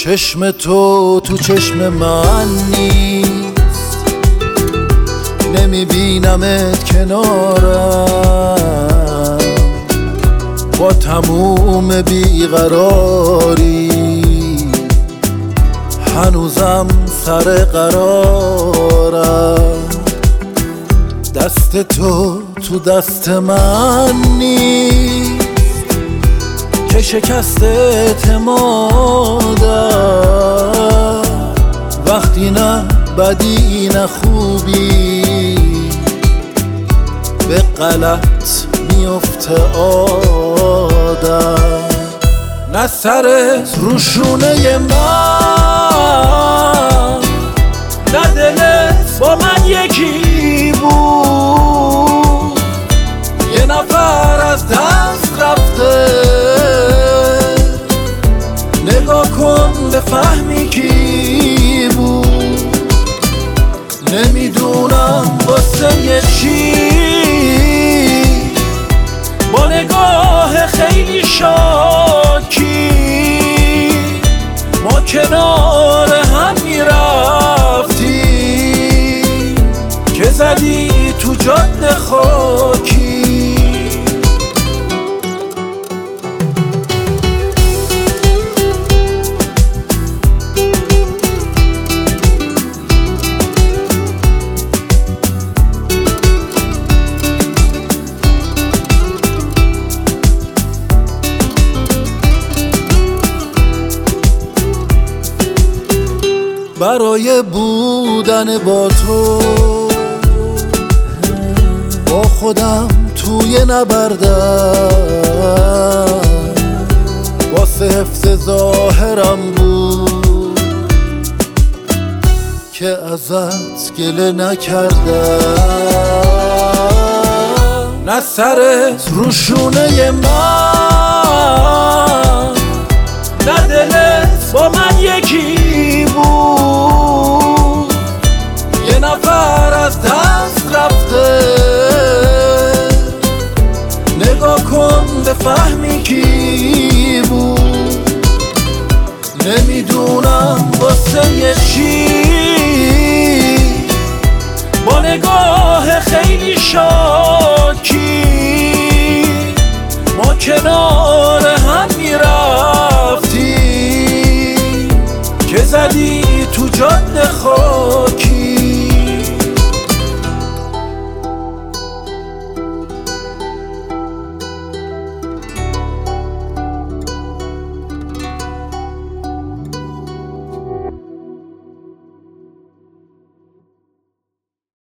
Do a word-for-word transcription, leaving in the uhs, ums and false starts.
چشم تو تو چشم من نیست، نمیبینمت کنارم، با تموم بیقراری هنوزم سر قرارم. دست تو تو دست من نیست که شکست اعتمادم، وقتی نه بدی نه خوبی به غلط میفته آدم. نه سرت رو شونه من، نه دلت با من یکی بود، یه نفر از دست رفته، نگاه کن بفهمی کی بود. نمیدونم واسه چی با نگاه خیلی شاکی ما کنار هم میرفتیم که زدی تو جاده خاکی. برای بودن با تو با خودم توی نبردم، واسه حفظ ظاهرم بود که ازت گله نکردم. نه سرت رو شونه من، نه دلت با من یکی بود، یه نفر از دست رفته، نگاه کن بفهمی کی بود. نمیدونم واسه چی با نگاه خیلی شاکی ما کنار هم میرفتیم که زدی تو جاده خاکی.